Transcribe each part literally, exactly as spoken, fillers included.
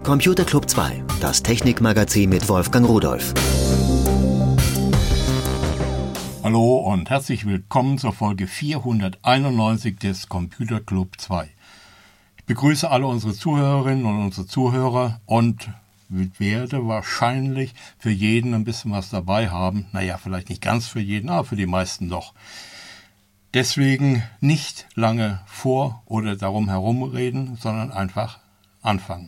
Computer Club zwei, das Technikmagazin mit Wolfgang Rudolph. Hallo und herzlich willkommen zur Folge vierhunderteinundneunzig des Computer Club zwei. Ich begrüße alle unsere Zuhörerinnen und unsere Zuhörer und werde wahrscheinlich für jeden ein bisschen was dabei haben. Naja, vielleicht nicht ganz für jeden, aber für die meisten doch. Deswegen nicht lange vor oder darum herumreden, sondern einfach anfangen.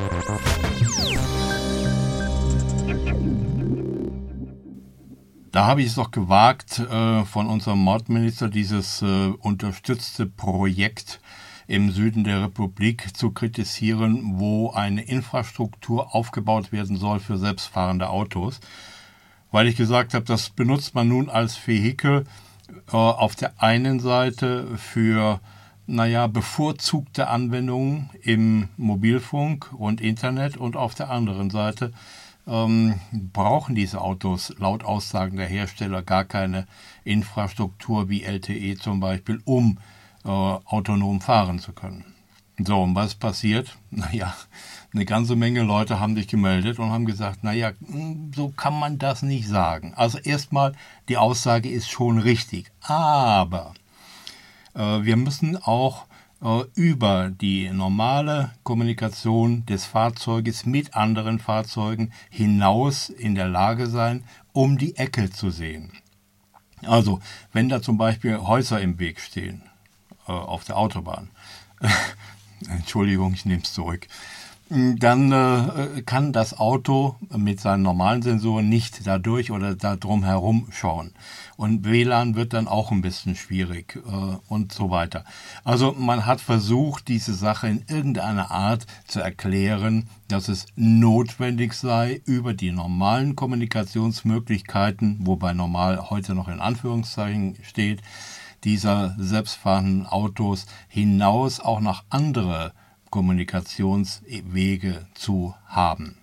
Da habe ich es doch gewagt, äh, von unserem Mordminister dieses äh, unterstützte Projekt im Süden der Republik zu kritisieren, wo eine Infrastruktur aufgebaut werden soll für selbstfahrende Autos. Weil ich gesagt habe, das benutzt man nun als Vehikel äh, auf der einen Seite für, naja, bevorzugte Anwendungen im Mobilfunk und Internet und auf der anderen Seite ähm, brauchen diese Autos laut Aussagen der Hersteller gar keine Infrastruktur wie L T E zum Beispiel, um äh, autonom fahren zu können. So, und was passiert? Naja, eine ganze Menge Leute haben sich gemeldet und haben gesagt, naja, so kann man das nicht sagen. Also erstmal, die Aussage ist schon richtig, aber äh, wir müssen auch äh, über die normale Kommunikation des Fahrzeuges mit anderen Fahrzeugen hinaus in der Lage sein, um die Ecke zu sehen. Also, wenn da zum Beispiel Häuser im Weg stehen, äh, auf der Autobahn, Entschuldigung, ich nehme es zurück, dann äh, kann das Auto mit seinen normalen Sensoren nicht da durch oder da drum herum schauen. Und W L A N wird dann auch ein bisschen schwierig äh, und so weiter. Also man hat versucht, diese Sache in irgendeiner Art zu erklären, dass es notwendig sei, über die normalen Kommunikationsmöglichkeiten, wobei normal heute noch in Anführungszeichen steht, dieser selbstfahrenden Autos hinaus auch noch andere Kommunikationswege zu haben.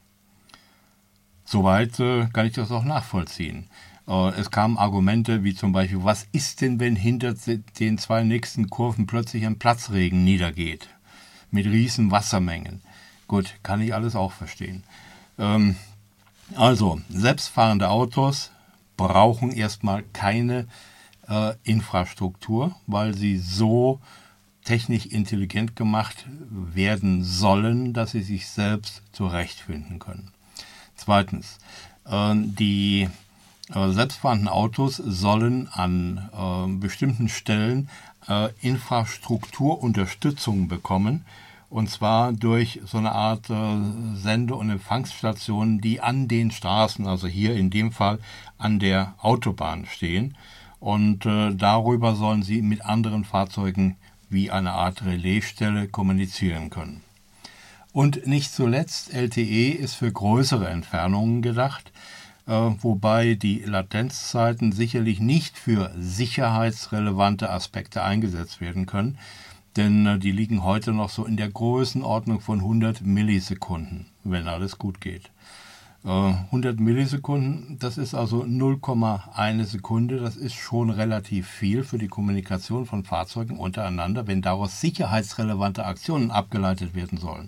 Soweit äh, kann ich das auch nachvollziehen. Äh, es kamen Argumente wie zum Beispiel, was ist denn, wenn hinter den zwei nächsten Kurven plötzlich ein Platzregen niedergeht, mit riesen Wassermengen. Gut, kann ich alles auch verstehen. Ähm, also, selbstfahrende Autos brauchen erstmal keine äh, Infrastruktur, weil sie so technisch intelligent gemacht werden sollen, dass sie sich selbst zurechtfinden können. Zweitens, äh, die äh, selbstfahrenden Autos sollen an äh, bestimmten Stellen äh, Infrastrukturunterstützung bekommen, und zwar durch so eine Art äh, Sende- und Empfangsstationen, die an den Straßen, also hier in dem Fall an der Autobahn stehen, und äh, darüber sollen sie mit anderen Fahrzeugen wie eine Art Relaisstelle kommunizieren können. Und nicht zuletzt, L T E ist für größere Entfernungen gedacht, äh, wobei die Latenzzeiten sicherlich nicht für sicherheitsrelevante Aspekte eingesetzt werden können, denn äh, die liegen heute noch so in der Größenordnung von hundert Millisekunden, wenn alles gut geht. hundert Millisekunden, das ist also null Komma eins Sekunde, das ist schon relativ viel für die Kommunikation von Fahrzeugen untereinander, wenn daraus sicherheitsrelevante Aktionen abgeleitet werden sollen.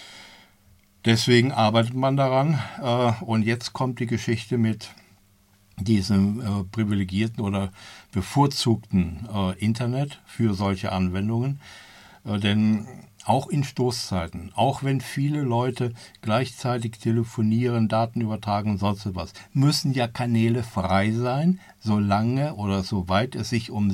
Deswegen arbeitet man daran, und jetzt kommt die Geschichte mit diesem privilegierten oder bevorzugten Internet für solche Anwendungen, denn auch in Stoßzeiten, auch wenn viele Leute gleichzeitig telefonieren, Daten übertragen und sonst was, müssen ja Kanäle frei sein, solange oder soweit es sich um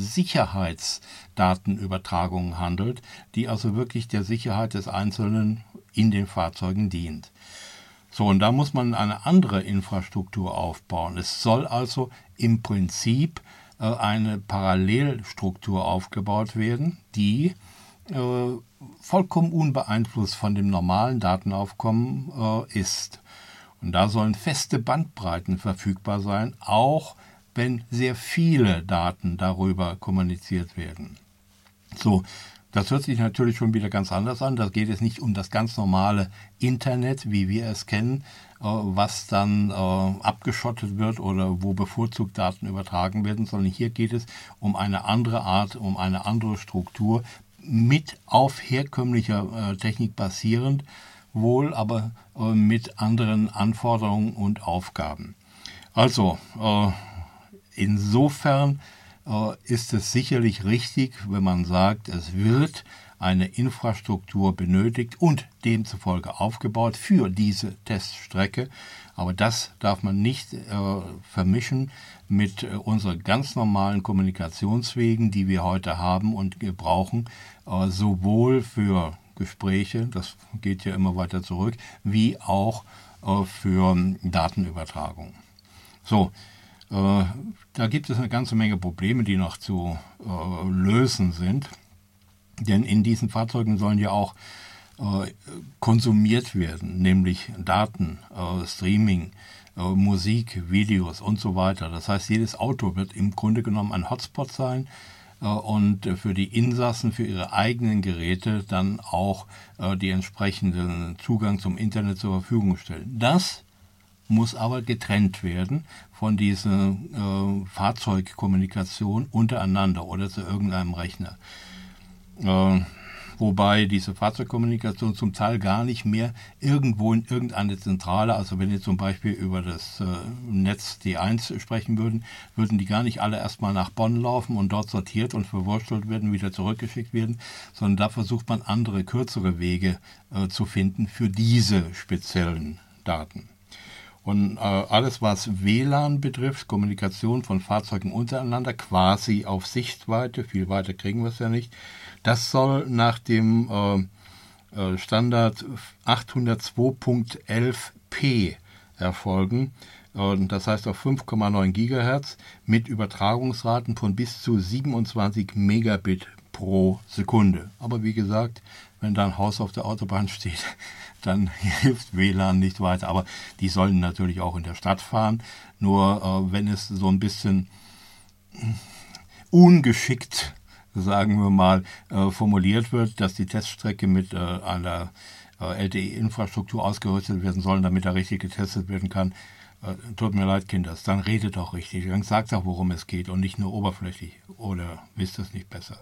Sicherheitsdatenübertragungen handelt, die also wirklich der Sicherheit des Einzelnen in den Fahrzeugen dient. So, und da muss man eine andere Infrastruktur aufbauen. Es soll also im Prinzip äh, eine Parallelstruktur aufgebaut werden, die äh, vollkommen unbeeinflusst von dem normalen Datenaufkommen äh, ist. Und da sollen feste Bandbreiten verfügbar sein, auch wenn sehr viele Daten darüber kommuniziert werden. So, das hört sich natürlich schon wieder ganz anders an. Da geht es nicht um das ganz normale Internet, wie wir es kennen, äh, was dann äh, abgeschottet wird oder wo bevorzugt Daten übertragen werden, sondern hier geht es um eine andere Art, um eine andere Struktur, mit auf herkömmlicher äh, Technik basierend, wohl aber äh, mit anderen Anforderungen und Aufgaben. Also, äh, insofern äh, ist es sicherlich richtig, wenn man sagt, es wird eine Infrastruktur benötigt und demzufolge aufgebaut für diese Teststrecke. Aber das darf man nicht äh, vermischen mit äh, unseren ganz normalen Kommunikationswegen, die wir heute haben und brauchen, äh, sowohl für Gespräche, das geht ja immer weiter zurück, wie auch äh, für Datenübertragung. So, äh, da gibt es eine ganze Menge Probleme, die noch zu äh, lösen sind. Denn in diesen Fahrzeugen sollen ja auch äh, konsumiert werden, nämlich Daten, äh, Streaming, äh, Musik, Videos und so weiter. Das heißt, jedes Auto wird im Grunde genommen ein Hotspot sein äh, und für die Insassen, für ihre eigenen Geräte dann auch äh, die entsprechenden Zugang zum Internet zur Verfügung stellen. Das muss aber getrennt werden von dieser äh, Fahrzeugkommunikation untereinander oder zu irgendeinem Rechner. Äh, wobei diese Fahrzeugkommunikation zum Teil gar nicht mehr irgendwo in irgendeine Zentrale, also wenn wir zum Beispiel über das äh, Netz D eins sprechen würden, würden die gar nicht alle erstmal nach Bonn laufen und dort sortiert und verwurstelt werden, wieder zurückgeschickt werden, sondern da versucht man andere, kürzere Wege äh, zu finden für diese speziellen Daten. Und äh, alles, was W L A N betrifft, Kommunikation von Fahrzeugen untereinander, quasi auf Sichtweite, viel weiter kriegen wir es ja nicht, das soll nach dem äh, Standard achthundertzwei Punkt elf p erfolgen. Äh, das heißt auf fünf Komma neun Gigahertz mit Übertragungsraten von bis zu siebenundzwanzig Megabit pro Sekunde. Aber wie gesagt, wenn da ein Haus auf der Autobahn steht, dann hilft W L A N nicht weiter. Aber die sollen natürlich auch in der Stadt fahren. Nur äh, wenn es so ein bisschen ungeschickt, sagen wir mal, äh, formuliert wird, dass die Teststrecke mit äh, einer äh, L T E-Infrastruktur ausgerüstet werden soll, damit er richtig getestet werden kann, äh, tut mir leid, Kinders, dann redet doch richtig. Dann sagt auch, worum es geht und nicht nur oberflächlich. Oder wisst es nicht besser?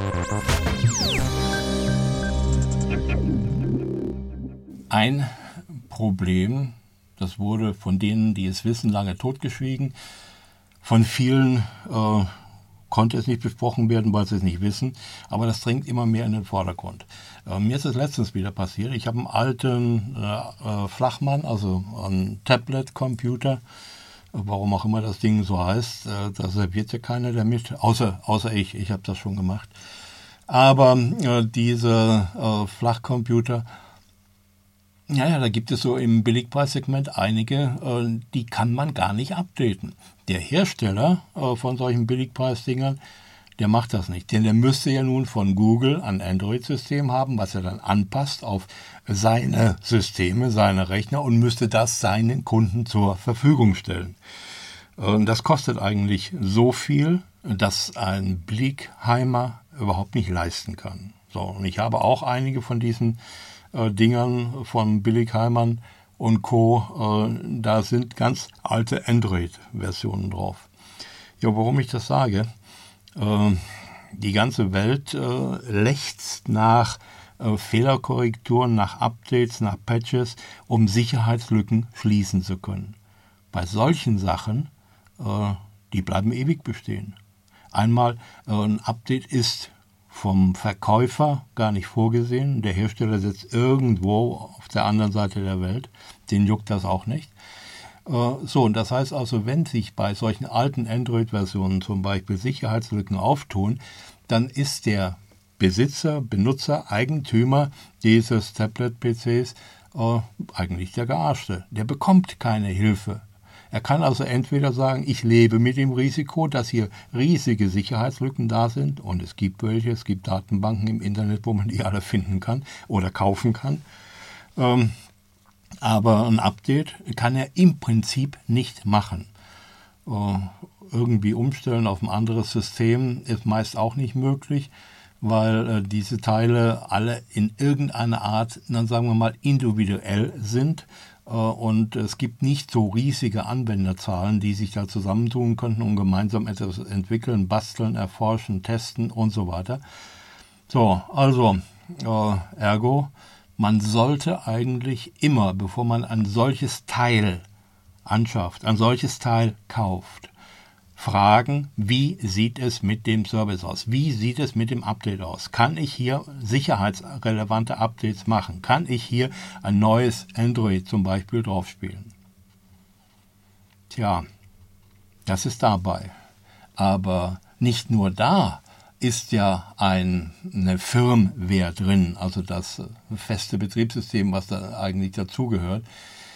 Ein Problem, das wurde von denen, die es wissen, lange totgeschwiegen. Von vielen äh, konnte es nicht besprochen werden, weil sie es nicht wissen. Aber das dringt immer mehr in den Vordergrund. Äh, mir ist es letztens wieder passiert. Ich habe einen alten äh, Flachmann, also einen Tablet-Computer. Warum auch immer das Ding so heißt. Äh, da serviert ja keiner damit, außer, außer ich. Ich habe das schon gemacht. Aber äh, diese äh, Flachcomputer, ja, ja, da gibt es so im Billigpreissegment einige, äh, die kann man gar nicht updaten. Der Hersteller äh, von solchen Billigpreisdingern, der macht das nicht. Denn der müsste ja nun von Google ein Android-System haben, was er dann anpasst auf seine Systeme, seine Rechner und müsste das seinen Kunden zur Verfügung stellen. Und das kostet eigentlich so viel, dass ein Billigheimer überhaupt nicht leisten kann. So, und ich habe auch einige von diesen äh, Dingern von Billigheimern und Co. Äh, da sind ganz alte Android-Versionen drauf. Ja, warum ich das sage? Äh, die ganze Welt äh, lechzt nach äh, Fehlerkorrekturen, nach Updates, nach Patches, um Sicherheitslücken schließen zu können. Bei solchen Sachen, äh, die bleiben ewig bestehen. Einmal, äh, ein Update ist vom Verkäufer gar nicht vorgesehen. Der Hersteller sitzt irgendwo auf der anderen Seite der Welt. Den juckt das auch nicht. Äh, so, und das heißt also, wenn sich bei solchen alten Android-Versionen zum Beispiel Sicherheitslücken auftun, dann ist der Besitzer, Benutzer, Eigentümer dieses Tablet-P Cs äh, eigentlich der Gearschte. Der bekommt keine Hilfe. Er kann also entweder sagen, ich lebe mit dem Risiko, dass hier riesige Sicherheitslücken da sind, und es gibt welche, es gibt Datenbanken im Internet, wo man die alle finden kann oder kaufen kann. Ähm, aber ein Update kann er im Prinzip nicht machen. Äh, irgendwie umstellen auf ein anderes System ist meist auch nicht möglich, weil äh, diese Teile alle in irgendeiner Art, dann sagen wir mal, individuell sind. Und es gibt nicht so riesige Anwenderzahlen, die sich da zusammentun könnten, um gemeinsam etwas entwickeln, basteln, erforschen, testen und so weiter. So, also, äh, ergo, man sollte eigentlich immer, bevor man ein solches Teil anschafft, ein solches Teil kauft, fragen, wie sieht es mit dem Service aus? Wie sieht es mit dem Update aus? Kann ich hier sicherheitsrelevante Updates machen? Kann ich hier ein neues Android zum Beispiel draufspielen? Tja, das ist dabei. Aber nicht nur da ist ja ein, eine Firmware drin, also das feste Betriebssystem, was da eigentlich dazugehört.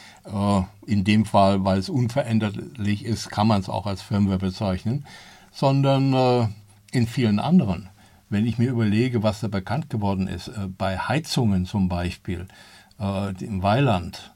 In dem Fall, weil es unveränderlich ist, kann man es auch als Firmware bezeichnen, sondern in vielen anderen. Wenn ich mir überlege, was da bekannt geworden ist, bei Heizungen zum Beispiel, im Weiland,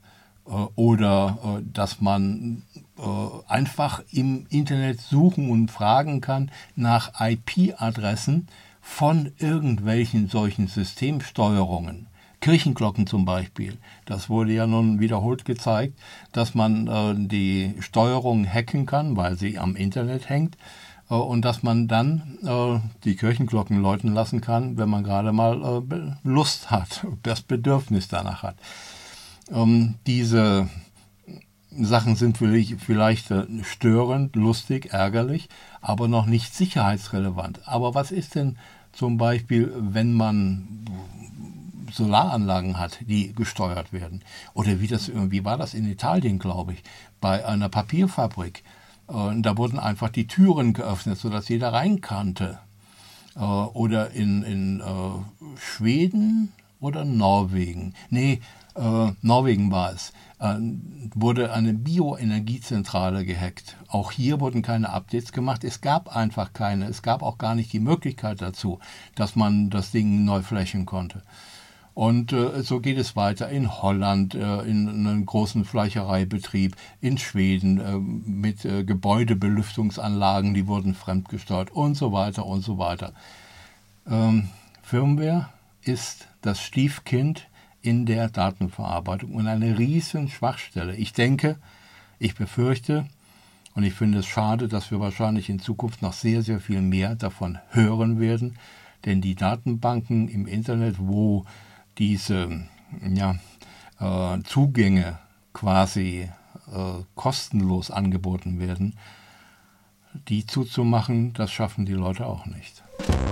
oder dass man einfach im Internet suchen und fragen kann nach I P-Adressen von irgendwelchen solchen Systemsteuerungen. Kirchenglocken zum Beispiel. Das wurde ja nun wiederholt gezeigt, dass man äh, die Steuerung hacken kann, weil sie am Internet hängt, äh, und dass man dann äh, die Kirchenglocken läuten lassen kann, wenn man gerade mal äh, Lust hat, das Bedürfnis danach hat. Ähm, diese Sachen sind vielleicht, vielleicht äh, störend, lustig, ärgerlich, aber noch nicht sicherheitsrelevant. Aber was ist denn zum Beispiel, wenn man Solaranlagen hat, die gesteuert werden? Oder wie, das, wie war das in Italien, glaube ich, bei einer Papierfabrik? Äh, da wurden einfach die Türen geöffnet, sodass jeder rein konnte. Äh, oder in, in äh, Schweden oder Norwegen. Nee, äh, Norwegen war es. Äh, wurde eine Bioenergiezentrale gehackt. Auch hier wurden keine Updates gemacht. Es gab einfach keine. Es gab auch gar nicht die Möglichkeit dazu, dass man das Ding neu flashen konnte. Und äh, so geht es weiter in Holland, äh, in einem großen Fleischereibetrieb, in Schweden äh, mit äh, Gebäudebelüftungsanlagen, die wurden fremdgesteuert und so weiter und so weiter. Ähm, Firmware ist das Stiefkind in der Datenverarbeitung und eine riesen Schwachstelle. Ich denke, ich befürchte und ich finde es schade, dass wir wahrscheinlich in Zukunft noch sehr, sehr viel mehr davon hören werden, denn die Datenbanken im Internet, wo diese ja, äh, Zugänge quasi äh, kostenlos angeboten werden, die zuzumachen, das schaffen die Leute auch nicht.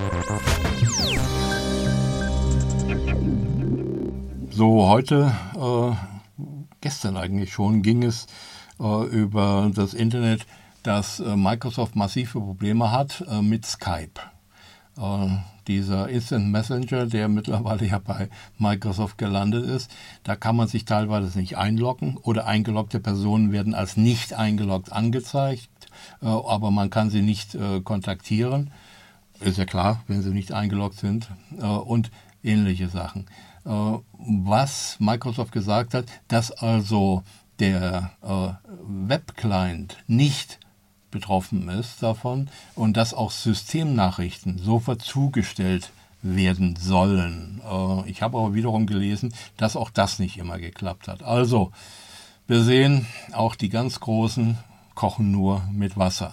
So, heute, äh, gestern eigentlich schon, ging es äh, über das Internet, dass äh, Microsoft massive Probleme hat äh, mit Skype. Äh, dieser Instant Messenger, der mittlerweile ja bei Microsoft gelandet ist, da kann man sich teilweise nicht einloggen oder eingeloggte Personen werden als nicht eingeloggt angezeigt, äh, aber man kann sie nicht äh, kontaktieren. Ist ja klar, wenn sie nicht eingeloggt sind, äh, und ähnliche Sachen. Äh, was Microsoft gesagt hat, dass also der äh, Webclient nicht betroffen ist davon und dass auch Systemnachrichten sofort zugestellt werden sollen. Äh, ich habe aber wiederum gelesen, dass auch das nicht immer geklappt hat. Also, wir sehen, auch die ganz Großen kochen nur mit Wasser.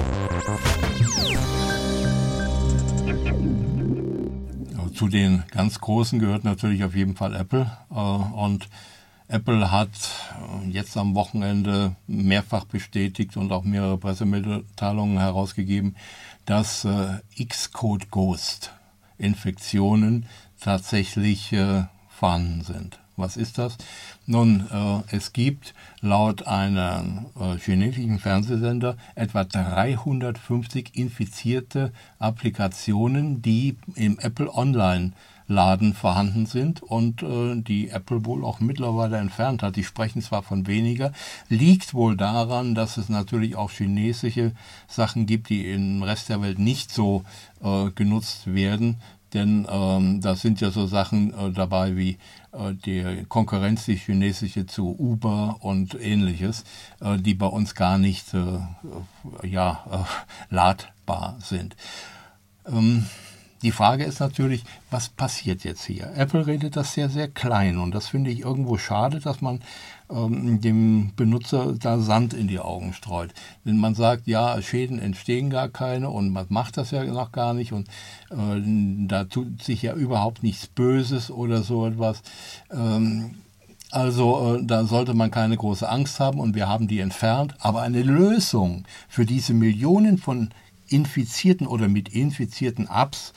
Zu den ganz Großen gehört natürlich auf jeden Fall Apple. Äh, und Apple hat jetzt am Wochenende mehrfach bestätigt und auch mehrere Pressemitteilungen herausgegeben, dass äh, Xcode Ghost Infektionen tatsächlich äh, vorhanden sind. Was ist das? Nun, äh, es gibt laut einem äh, chinesischen Fernsehsender etwa dreihundertfünfzig infizierte Applikationen, die im Apple Online Laden vorhanden sind und äh, die Apple wohl auch mittlerweile entfernt hat. Die sprechen zwar von weniger, liegt wohl daran, dass es natürlich auch chinesische Sachen gibt, die im Rest der Welt nicht so äh, genutzt werden. Denn ähm, da sind ja so Sachen äh, dabei wie äh, die Konkurrenz, die chinesische zu Uber und ähnliches, äh, die bei uns gar nicht äh, ja, äh, ladbar sind. Ähm, Die Frage ist natürlich, was passiert jetzt hier? Apple redet das sehr, sehr klein und das finde ich irgendwo schade, dass man ähm, dem Benutzer da Sand in die Augen streut. Wenn man sagt, ja, Schäden entstehen gar keine und man macht das ja noch gar nicht und äh, da tut sich ja überhaupt nichts Böses oder so etwas. Ähm, Also äh, da sollte man keine große Angst haben und wir haben die entfernt. Aber eine Lösung für diese Millionen von infizierten oder mit infizierten Apps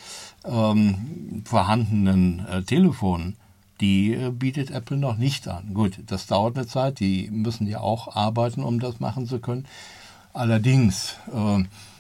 ähm, vorhandenen äh, Telefonen, die äh, bietet Apple noch nicht an. Gut, das dauert eine Zeit, die müssen ja auch arbeiten, um das machen zu können. Allerdings äh,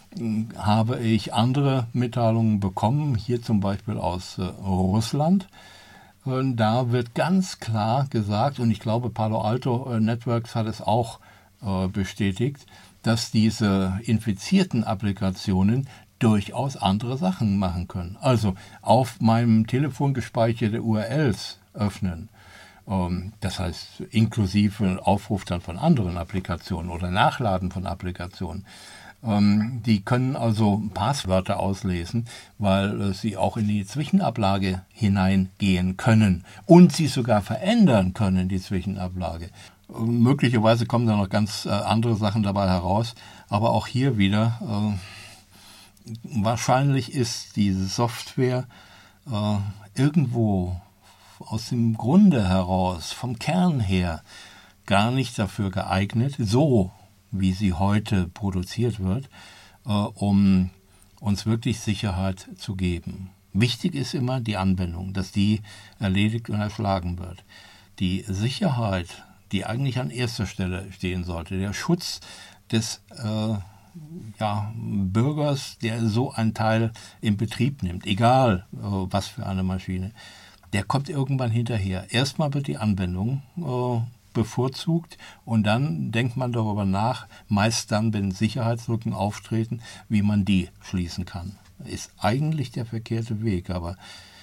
habe ich andere Mitteilungen bekommen, hier zum Beispiel aus äh, Russland. Und da wird ganz klar gesagt, und ich glaube Palo Alto Networks hat es auch äh, bestätigt, dass diese infizierten Applikationen durchaus andere Sachen machen können. Also auf meinem Telefon gespeicherte U R Ls öffnen. Ähm, das heißt inklusive Aufruf dann von anderen Applikationen oder Nachladen von Applikationen. Ähm, die können also Passwörter auslesen, weil äh, sie auch in die Zwischenablage hineingehen können und sie sogar verändern können, die Zwischenablage. Äh, möglicherweise kommen da noch ganz äh, andere Sachen dabei heraus, aber auch hier wieder, äh, wahrscheinlich ist diese Software äh, irgendwo aus dem Grunde heraus, vom Kern her, gar nicht dafür geeignet, so wie sie heute produziert wird, äh, um uns wirklich Sicherheit zu geben. Wichtig ist immer die Anwendung, dass die erledigt und erschlagen wird. Die Sicherheit, die eigentlich an erster Stelle stehen sollte, der Schutz des äh, ja, Bürgers, der so einen Teil in Betrieb nimmt, egal äh, was für eine Maschine, der kommt irgendwann hinterher. Erstmal wird die Anwendung äh, bevorzugt und dann denkt man darüber nach, meist dann, wenn Sicherheitslücken auftreten, wie man die schließen kann. Ist eigentlich der verkehrte Weg, aber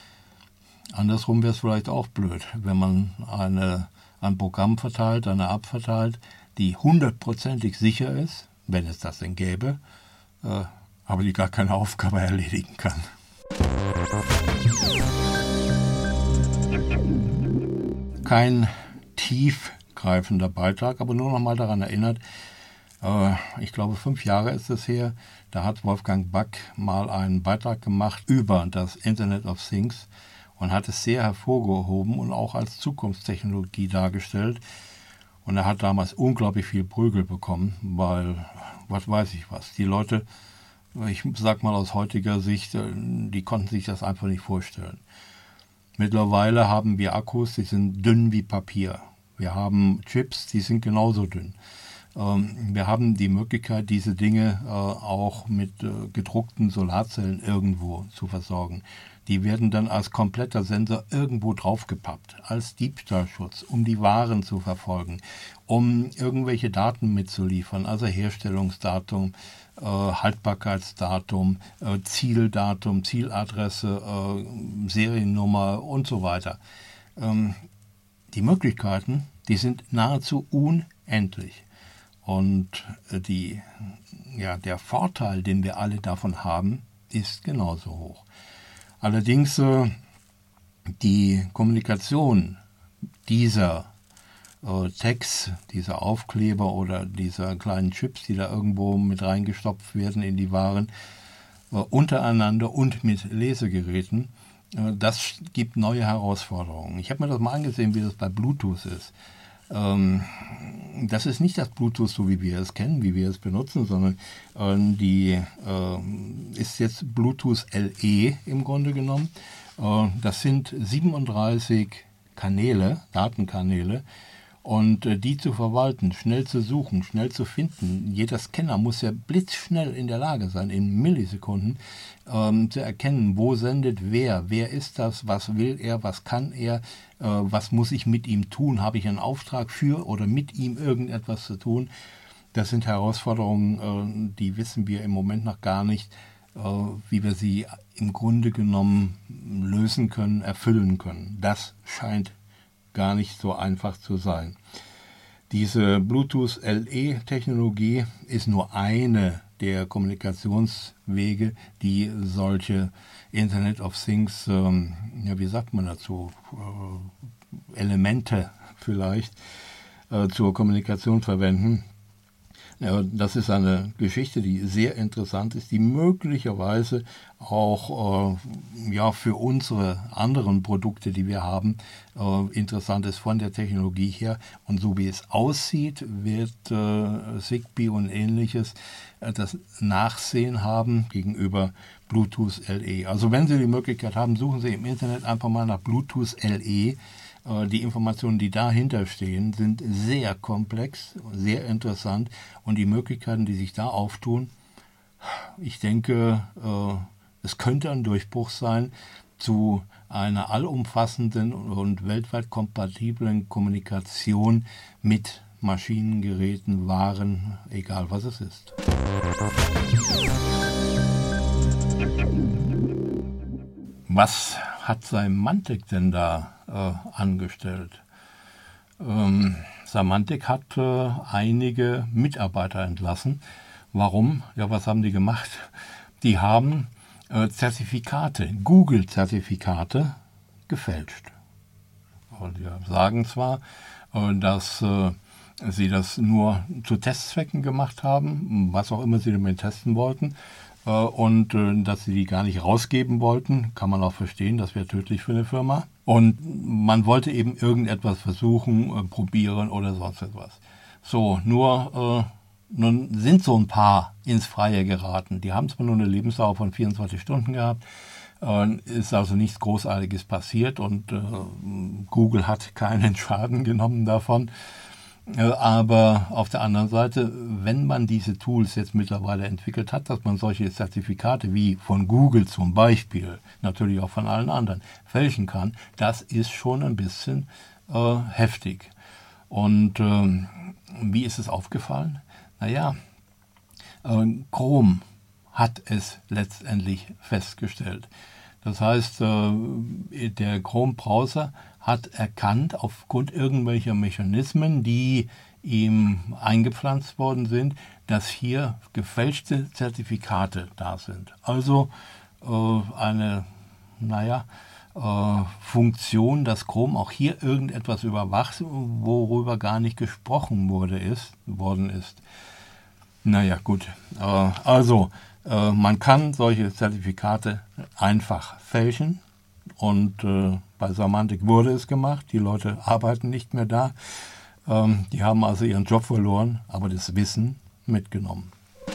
andersrum wäre es vielleicht auch blöd, wenn man eine, ein Programm verteilt, eine App verteilt, die hundertprozentig sicher ist, wenn es das denn gäbe, äh, aber die gar keine Aufgabe erledigen kann. Kein tiefgreifender Beitrag, aber nur noch mal daran erinnert, äh, ich glaube fünf Jahre ist es her, da hat Wolfgang Back mal einen Beitrag gemacht über das Internet of Things und hat es sehr hervorgehoben und auch als Zukunftstechnologie dargestellt. Und er hat damals unglaublich viel Prügel bekommen, weil, was weiß ich was, die Leute, ich sag mal aus heutiger Sicht, die konnten sich das einfach nicht vorstellen. Mittlerweile haben wir Akkus, die sind dünn wie Papier. Wir haben Chips, die sind genauso dünn. Wir haben die Möglichkeit, diese Dinge auch mit gedruckten Solarzellen irgendwo zu versorgen. Die werden dann als kompletter Sensor irgendwo draufgepappt, als Diebstahlschutz, um die Waren zu verfolgen, um irgendwelche Daten mitzuliefern, also Herstellungsdatum, äh, Haltbarkeitsdatum, äh, Zieldatum, Zieladresse, äh, Seriennummer und so weiter. Ähm, die Möglichkeiten, die sind nahezu unendlich. Und äh, die, ja, der Vorteil, den wir alle davon haben, ist genauso hoch. Allerdings äh, die Kommunikation dieser äh, Tags, dieser Aufkleber oder dieser kleinen Chips, die da irgendwo mit reingestopft werden in die Waren, äh, untereinander und mit Lesegeräten, äh, das gibt neue Herausforderungen. Ich habe mir das mal angesehen, wie das bei Bluetooth ist. Ähm, das ist nicht das Bluetooth, so wie wir es kennen, wie wir es benutzen, sondern äh, die äh, ist jetzt Bluetooth L E im Grunde genommen. Äh, das sind siebenunddreißig Kanäle, Datenkanäle, und äh, die zu verwalten, schnell zu suchen, schnell zu finden. Jeder Scanner muss ja blitzschnell in der Lage sein, in Millisekunden ähm, zu erkennen, wo sendet wer, wer ist das, was will er, was kann er, äh, was muss ich mit ihm tun, habe ich einen Auftrag für oder mit ihm irgendetwas zu tun. Das sind Herausforderungen, äh, die wissen wir im Moment noch gar nicht, äh, wie wir sie im Grunde genommen lösen können, erfüllen können. Das scheint gar nicht so einfach zu sein. Diese Bluetooth L E-Technologie ist nur eine der Kommunikationswege, die solche Internet of Things, ähm, ja, wie sagt man dazu, äh, Elemente vielleicht äh, zur Kommunikation verwenden. Ja, das ist eine Geschichte, die sehr interessant ist, die möglicherweise auch äh, ja, für unsere anderen Produkte, die wir haben, äh, interessant ist von der Technologie her. Und so wie es aussieht, wird äh, Zigbee und Ähnliches äh, das Nachsehen haben gegenüber Bluetooth L E. Also wenn Sie die Möglichkeit haben, suchen Sie im Internet einfach mal nach Bluetooth L E. Die Informationen, die dahinter stehen, sind sehr komplex, sehr interessant und die Möglichkeiten, die sich da auftun, ich denke, es könnte ein Durchbruch sein zu einer allumfassenden und weltweit kompatiblen Kommunikation mit Maschinen, Geräten, Waren, egal was es ist. Was hat Symantec denn da äh, angestellt? Ähm, Symantec hat äh, einige Mitarbeiter entlassen. Warum? Ja, was haben die gemacht? Die haben äh, Zertifikate, Google-Zertifikate gefälscht. Und die sagen zwar, äh, dass äh, sie das nur zu Testzwecken gemacht haben, was auch immer sie damit testen wollten, und äh, dass sie die gar nicht rausgeben wollten, kann man auch verstehen, das wäre tödlich für eine Firma. Und man wollte eben irgendetwas versuchen, äh, probieren oder sonst etwas. So, nur äh, nun sind so ein paar ins Freie geraten. Die haben zwar nur eine Lebensdauer von vierundzwanzig Stunden gehabt, äh, ist also nichts Großartiges passiert und äh, Google hat keinen Schaden genommen davon. Aber auf der anderen Seite, wenn man diese Tools jetzt mittlerweile entwickelt hat, dass man solche Zertifikate wie von Google zum Beispiel, natürlich auch von allen anderen, fälschen kann, das ist schon ein bisschen äh, heftig. Und ähm, wie ist es aufgefallen? Naja, äh, Chrome hat es letztendlich festgestellt. Das heißt, äh, der Chrome-Browser hat erkannt, aufgrund irgendwelcher Mechanismen, die ihm eingepflanzt worden sind, dass hier gefälschte Zertifikate da sind. Also äh, eine, naja, äh, Funktion, dass Chrome auch hier irgendetwas überwacht, worüber gar nicht gesprochen wurde, ist, worden ist. Naja, gut. Äh, also, äh, man kann solche Zertifikate einfach fälschen. Und äh, bei Symantec wurde es gemacht. Die Leute arbeiten nicht mehr da. Ähm, die haben also ihren Job verloren, aber das Wissen mitgenommen.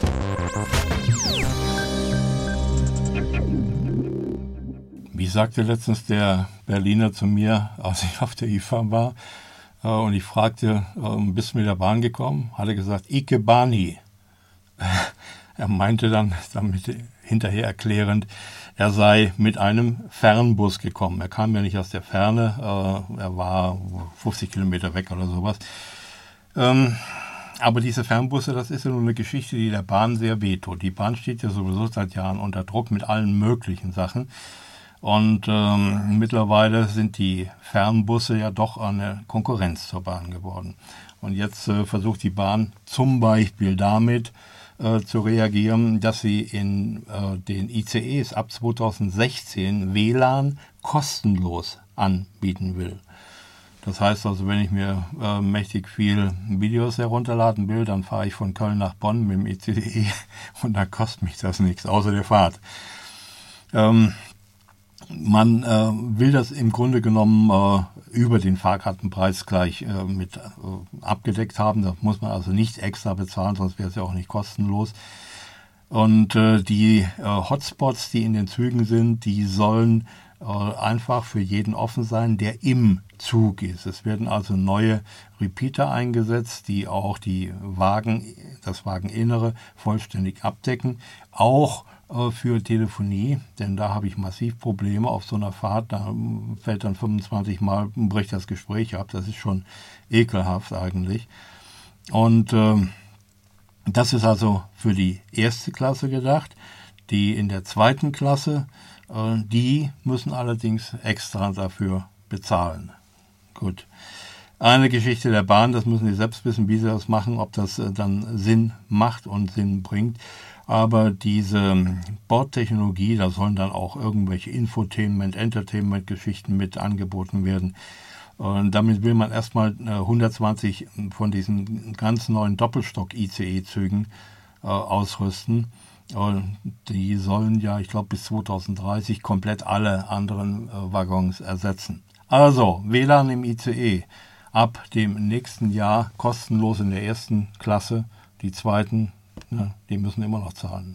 Wie sagte letztens der Berliner zu mir, als ich auf der I F A war, äh, und ich fragte, äh, bist du mit der Bahn gekommen? Hat er gesagt, Ike Bani. Er meinte dann damit hinterher erklärend, er sei mit einem Fernbus gekommen. Er kam ja nicht aus der Ferne, äh, er war fünfzig Kilometer weg oder sowas. Ähm, aber diese Fernbusse, das ist ja nur eine Geschichte, die der Bahn sehr wehtut. Die Bahn steht ja sowieso seit Jahren unter Druck mit allen möglichen Sachen. Und ähm, mittlerweile sind die Fernbusse ja doch eine Konkurrenz zur Bahn geworden. Und jetzt äh, versucht die Bahn zum Beispiel damit, zu reagieren, dass sie in äh, den I C Es ab zweitausendsechzehn W L A N kostenlos anbieten will. Das heißt also, wenn ich mir äh, mächtig viel Videos herunterladen will, dann fahre ich von Köln nach Bonn mit dem I C E und da kostet mich das nichts, außer der Fahrt. Ähm, man äh, will das im Grunde genommen äh, über den Fahrkartenpreis gleich äh, mit äh, abgedeckt haben. Da muss man also nicht extra bezahlen, sonst wäre es ja auch nicht kostenlos. Und äh, die äh, Hotspots, die in den Zügen sind, die sollen äh, einfach für jeden offen sein, der im Zug ist. Es werden also neue Repeater eingesetzt, die auch die Wagen, das Wageninnere vollständig abdecken. Auch für Telefonie, denn da habe ich massiv Probleme auf so einer Fahrt, da fällt dann fünfundzwanzig Mal, bricht das Gespräch ab, das ist schon ekelhaft eigentlich. Und äh, das ist also für die erste Klasse gedacht. Die in der zweiten Klasse, äh, die müssen allerdings extra dafür bezahlen. Gut. eine Geschichte der Bahn, das müssen Sie selbst wissen, wie Sie das machen, ob das dann Sinn macht und Sinn bringt. Aber diese Bordtechnologie, da sollen dann auch irgendwelche Infotainment, Entertainment-Geschichten mit angeboten werden. Und damit will man erstmal hundertzwanzig von diesen ganz neuen Doppelstock-I C E-Zügen äh, ausrüsten. Und die sollen ja, ich glaube, bis zweitausenddreißig komplett alle anderen äh, Waggons ersetzen. Also, W L A N im I C E. Ab dem nächsten Jahr kostenlos in der ersten Klasse. Die zweiten, ja, die müssen immer noch zahlen.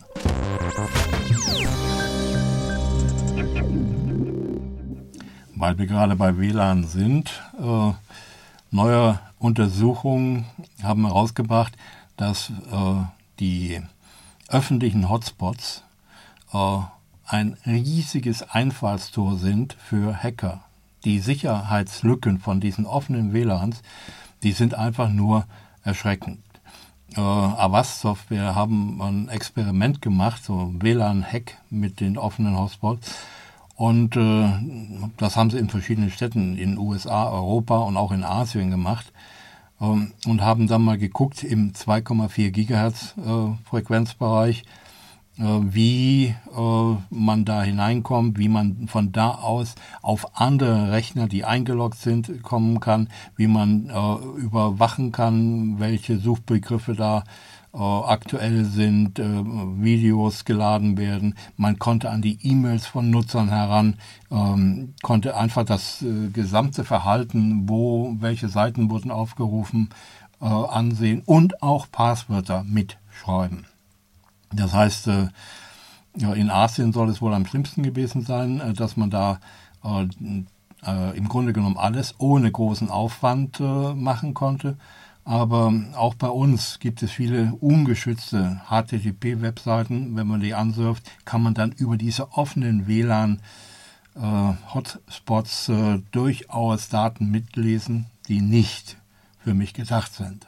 Weil wir gerade bei W L A N sind, äh, neue Untersuchungen haben herausgebracht, dass äh, die öffentlichen Hotspots äh, ein riesiges Einfallstor sind für Hacker. Die Sicherheitslücken von diesen offenen W L A Ns, die sind einfach nur erschreckend. Äh, Avast Software haben ein Experiment gemacht, so W L A N-Hack mit den offenen Hotspots. Und äh, das haben sie in verschiedenen Städten in den U S A, Europa und auch in Asien gemacht. Ähm, und haben dann mal geguckt im zwei Komma vier Gigahertz äh, Frequenzbereich, wie äh, man da hineinkommt, wie man von da aus auf andere Rechner, die eingeloggt sind, kommen kann, wie man äh, überwachen kann, welche Suchbegriffe da äh, aktuell sind, äh, Videos geladen werden. Man konnte an die E-Mails von Nutzern heran, ähm, konnte einfach das äh, gesamte Verhalten, wo welche Seiten wurden aufgerufen, äh, ansehen und auch Passwörter mitschreiben. Das heißt, in Asien soll es wohl am schlimmsten gewesen sein, dass man da im Grunde genommen alles ohne großen Aufwand machen konnte. Aber auch bei uns gibt es viele ungeschützte H T T P-Webseiten. Wenn man die ansurft, kann man dann über diese offenen W L A N-Hotspots durchaus Daten mitlesen, die nicht für mich gedacht sind.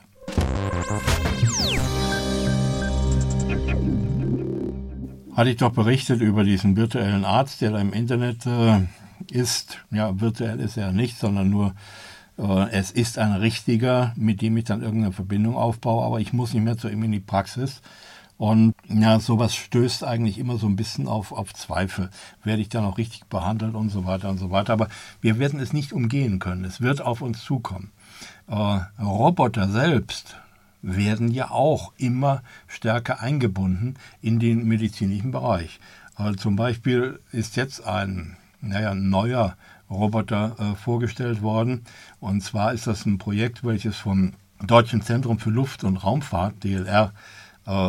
Hatte ich doch berichtet über diesen virtuellen Arzt, der da im Internet äh, ist. Ja, virtuell ist er nicht, sondern nur, äh, es ist ein richtiger, mit dem ich dann irgendeine Verbindung aufbaue, aber ich muss nicht mehr zu ihm in die Praxis. Und ja, sowas stößt eigentlich immer so ein bisschen auf, auf Zweifel. Werde ich dann auch richtig behandelt und so weiter und so weiter. Aber wir werden es nicht umgehen können. Es wird auf uns zukommen. Äh, Roboter selbst werden ja auch immer stärker eingebunden in den medizinischen Bereich. Also zum Beispiel ist jetzt ein naja, neuer Roboter äh, vorgestellt worden. Und zwar ist das ein Projekt, welches vom Deutschen Zentrum für Luft- und Raumfahrt, D L R, äh,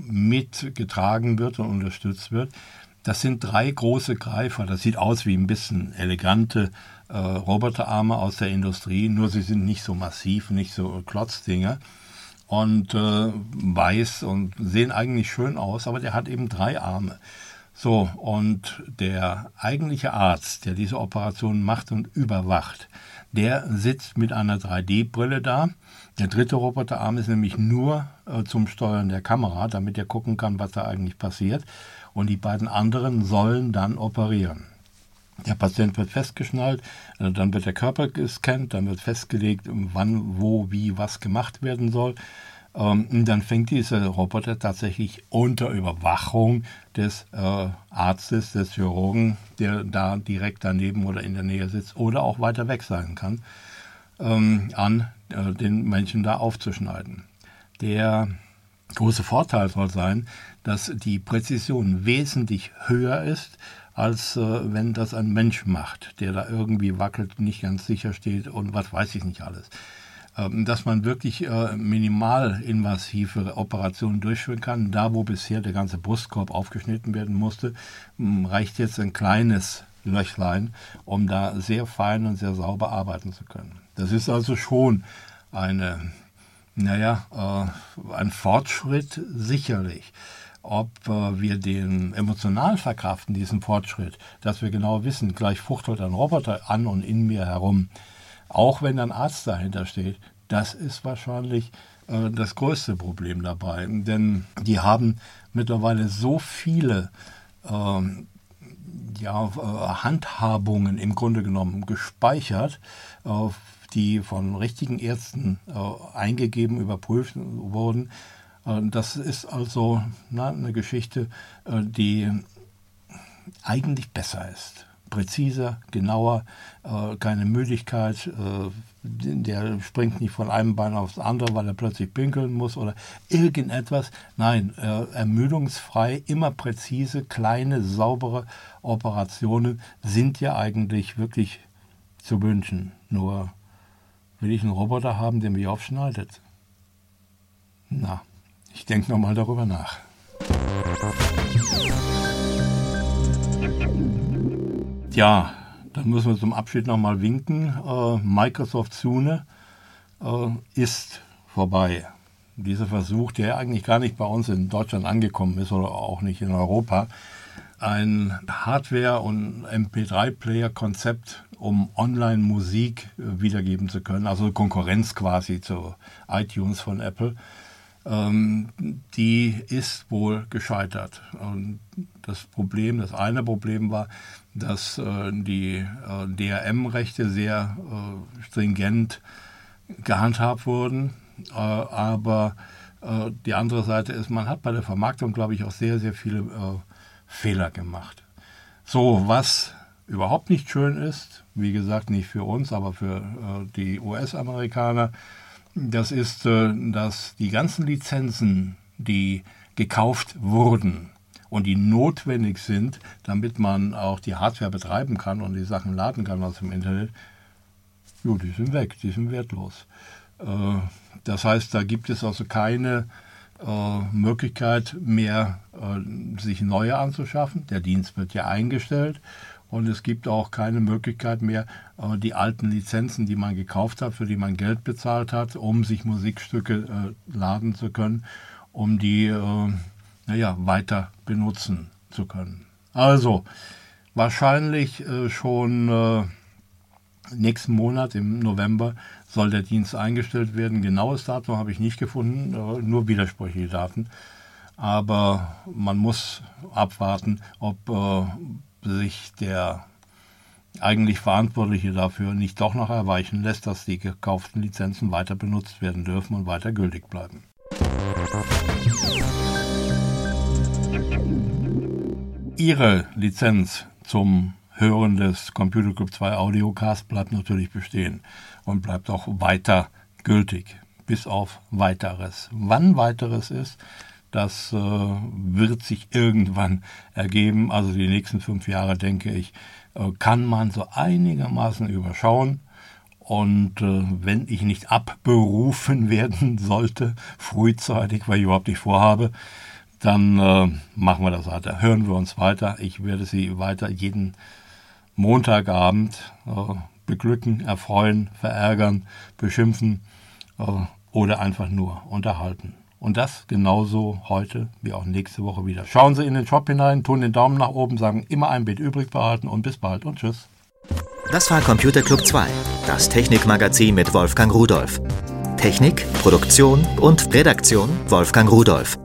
mitgetragen wird und unterstützt wird. Das sind drei große Greifer. Das sieht aus wie ein bisschen elegante äh, Roboterarme aus der Industrie, nur sie sind nicht so massiv, nicht so Klotzdinger. Und äh, weiß und sehen eigentlich schön aus, aber der hat eben drei Arme. So, und der eigentliche Arzt, der diese Operation macht und überwacht, der sitzt mit einer drei D Brille da. Der dritte Roboterarm ist nämlich nur äh, zum Steuern der Kamera, damit er gucken kann, was da eigentlich passiert. Und die beiden anderen sollen dann operieren. Der Patient wird festgeschnallt, dann wird der Körper gescannt, dann wird festgelegt, wann, wo, wie, was gemacht werden soll. Und dann fängt dieser Roboter tatsächlich unter Überwachung des äh, Arztes, des Chirurgen, der da direkt daneben oder in der Nähe sitzt oder auch weiter weg sein kann, ähm, an äh, den Menschen da aufzuschneiden. Der große Vorteil soll sein, dass die Präzision wesentlich höher ist, als äh, wenn das ein Mensch macht, der da irgendwie wackelt, nicht ganz sicher steht und was weiß ich nicht alles. Ähm, dass man wirklich äh, minimal invasive Operationen durchführen kann. Da, wo bisher der ganze Brustkorb aufgeschnitten werden musste, m, reicht jetzt ein kleines Löchlein, um da sehr fein und sehr sauber arbeiten zu können. Das ist also schon eine, naja, äh, ein Fortschritt sicherlich. Ob äh, wir den emotional verkraften, diesen Fortschritt, dass wir genau wissen, gleich fuchtelt ein Roboter an und in mir herum, auch wenn ein Arzt dahinter steht, das ist wahrscheinlich äh, das größte Problem dabei. Denn die haben mittlerweile so viele äh, ja, Handhabungen im Grunde genommen gespeichert, die von richtigen Ärzten eingegeben, überprüft wurden. Das ist also na, eine Geschichte, die eigentlich besser ist. Präziser, genauer, äh, keine Müdigkeit, äh, der springt nicht von einem Bein aufs andere, weil er plötzlich pinkeln muss oder irgendetwas. Nein, äh, ermüdungsfrei, immer präzise, kleine, saubere Operationen sind ja eigentlich wirklich zu wünschen. Nur will ich einen Roboter haben, der mich aufschneidet? Na, ich denke nochmal darüber nach. Ja, dann müssen wir zum Abschied nochmal winken. Äh, Microsoft Zune äh, ist vorbei. Dieser Versuch, der eigentlich gar nicht bei uns in Deutschland angekommen ist oder auch nicht in Europa, ein Hardware- und M P drei Player-Konzept, um Online-Musik äh, wiedergeben zu können, also Konkurrenz quasi zu iTunes von Apple, ähm, die ist wohl gescheitert. Und das Problem, das eine Problem war, dass äh, die äh, D R M-Rechte sehr äh, stringent gehandhabt wurden. Äh, aber äh, die andere Seite ist, man hat bei der Vermarktung, glaube ich, auch sehr, sehr viele äh, Fehler gemacht. So, was überhaupt nicht schön ist, wie gesagt, nicht für uns, aber für äh, die U S-Amerikaner, das ist, äh, dass die ganzen Lizenzen, die gekauft wurden, und die notwendig sind, damit man auch die Hardware betreiben kann und die Sachen laden kann aus dem Internet, jo, die sind weg, die sind wertlos. Äh, das heißt, da gibt es also keine äh, Möglichkeit mehr, äh, sich neue anzuschaffen. Der Dienst wird ja eingestellt und es gibt auch keine Möglichkeit mehr, äh, die alten Lizenzen, die man gekauft hat, für die man Geld bezahlt hat, um sich Musikstücke äh, laden zu können, um die äh, naja, weiter benutzen zu können. Also, wahrscheinlich äh, schon äh, nächsten Monat, im November, soll der Dienst eingestellt werden. Genaues Datum habe ich nicht gefunden, äh, nur widersprüchliche Daten. Aber man muss abwarten, ob äh, sich der eigentlich Verantwortliche dafür nicht doch noch erweichen lässt, dass die gekauften Lizenzen weiter benutzt werden dürfen und weiter gültig bleiben. Ihre Lizenz zum Hören des Computer Club zwei Audiocast bleibt natürlich bestehen und bleibt auch weiter gültig, bis auf Weiteres. Wann Weiteres ist, das äh, wird sich irgendwann ergeben. Also die nächsten fünf Jahre, denke ich, äh, kann man so einigermaßen überschauen. Und äh, wenn ich nicht abberufen werden sollte, frühzeitig, weil ich überhaupt nicht vorhabe, dann äh, machen wir das weiter. Hören wir uns weiter. Ich werde Sie weiter jeden Montagabend äh, beglücken, erfreuen, verärgern, beschimpfen äh, oder einfach nur unterhalten. Und das genauso heute wie auch nächste Woche wieder. Schauen Sie in den Shop hinein, tun den Daumen nach oben, sagen immer ein Bit übrig behalten und bis bald und tschüss. Das war Computer Club zwei, das Technikmagazin mit Wolfgang Rudolph. Technik, Produktion und Redaktion Wolfgang Rudolph.